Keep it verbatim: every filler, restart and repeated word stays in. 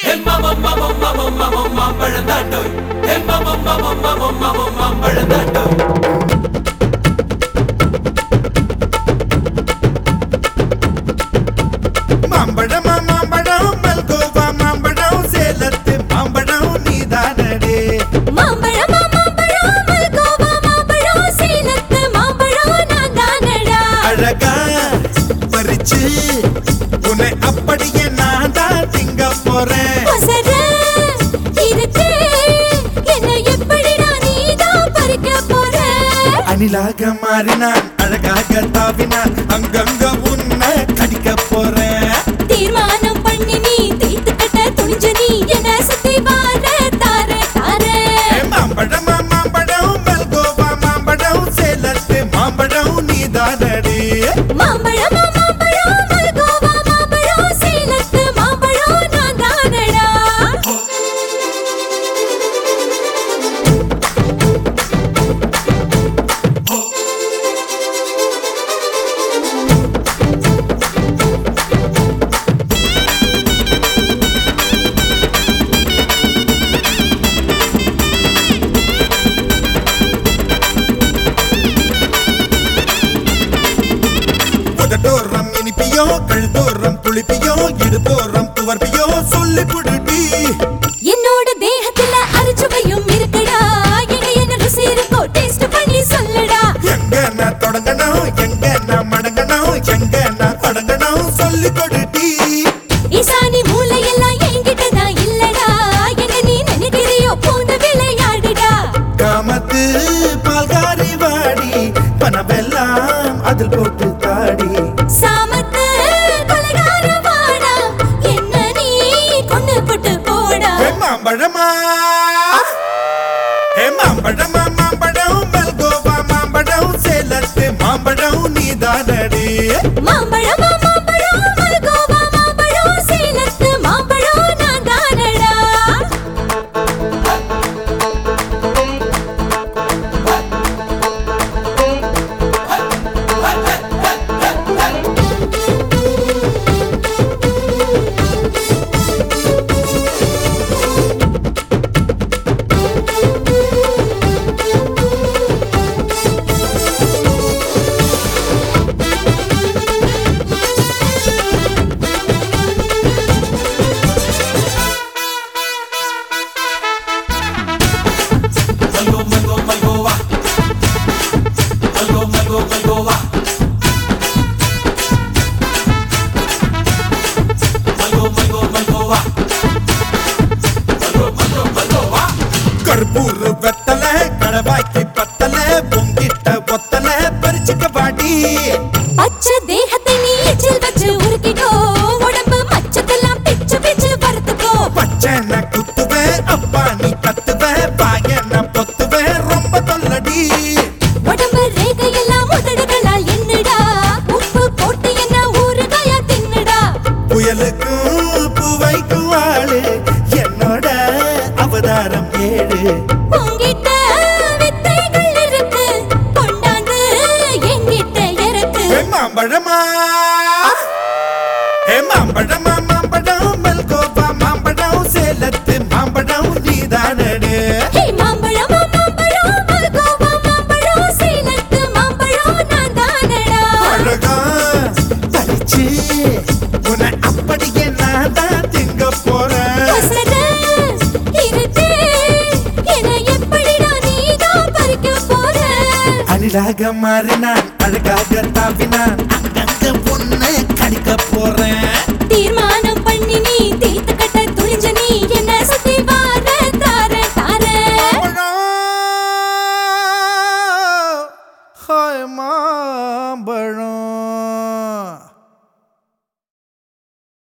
Hey mama mama mama mama mama பழந்தாண்டோய் Hey mama mama mama mama mama பழந்தாண்டோய் மாம்பழம் மாம்பழம் மல்கோவா மாம்பழம் சேலத்து மாம்பழம் நீதானடே மாம்பழம் மாம்பழம் மல்கோவா மாம்பழம் சேலத்து மாம்பழம் நான்தானடா அழகா பறிச்சு உன்னை அப்படியே நான் தான் திங்க போறேன் ஒசர இருக்கு என்ன எப்படிடா நீதான் பறிக்க போற அணிலாக மாறினான் அழகாக தாவினான் அங்கங்க உன்னை கடிக்க போறேன் தீர்மானம் பண்ணி நீ தீர்த்து கட்ட துணிஞ்ச நீ என்ன சுத்தி வார தார தார மாம்பழம் மாம்பழம் மல்கோவா மாம்பழம் சேலத்து மாம்பழம் நீதானடே மாம்பழம் மாம்பழம் மல்கோவா மாம்பழம் சேலத்து மாம்பழம் நான்தானடா உதட்டோரம் இனிப்பியோ கழுதோரம் புளிப்பியோ இடுபோரம் துவர்ப்பியோ சொல்லி புடுடி என்னோட தேகத்துல அரிச்சுவையும் இருக்குடா எங்க என்ன ருசி இருக்கோ டேஸ்ட் பண்ணி சொல்லடா எங்க நான் தொடங்கணும் எங்க நான் மடங்கணும் எங்க நான் தொடங்கணும் சொல்லி கொடுடி ஈசானி மூளையெல்லாம் என்கிட்ட தான் இல்லடா என்ன நீ நினைக்கிறியோ பூந்து விளையாடுடா காமத்து பால்காரி வாடி பணமெல்லாம் அதில் போட்டு தாடி சாமத்து கொலைகார வாடா என்ன நீ கொண்டு போட்டு போடா ஹே மாம்பழமா ஹே மாம்பழமா மாம்பழம் மல்கோவா மாம்பழம் சேலத்து மாம்பழம் நீதானடி மாம்பழம் மாம்பழம் மல்கோவா மாம்பழம் சேலத்து மாம்பழம் நான்தானடா Malgo malgo malgova Malgo malgo malgova Malgo malgo malgova Malgo malgo malgova கற்பூர் வெத்தல கடவாய்க்கு பத்தல பொங்கிட்ட ஒத்தல பறிச்சுக்க வாடி பச்சை தேகத்தை நீ எச்சில் வச்சு உருக்கிக்கோ உடம்பு மச்சத்தெல்லாம் பிச்சு பிச்சு வறுத்துக்கோ பச்சனை குத்துவேன் அப்பா நீ கத்துவேன் பாயன பொத்துவேன் ரொம்ப தொல்லடி உடம்பு ரேகையெல்லாம் உதடுகளால் என்னடா உப்பு போட்டு என்ன ஊறுகாயா தின்னுடா புயலுக்கும் பூவைக்கும் ஆளு என்னோட அவதாரம் ஏழு உங்கிட்ட வித்தைகள் இருக்கு கொண்டாந்து எங்கிட்ட இருக்கு ஹே மாம்பழமா ஹே மாம்பழமா மாம்பழம் மல்கோவா மாம்பழம் சேலத்து மாம்பழம் நீதானடே ஹே மாம்பழம் மாம்பழம் மல்கோவா மாம்பழம் சேலத்து மாம்பழம் நான்தானடா அழகா பறிச்சு உன்னை அப்படியே நான் தான் திங்க போறேன் ஒசர இருக்கு என்ன எப்படிடா நீதான் பறிக்க போற அணிலாக மாறினான் அழகாக தாவினான் அங்கங்க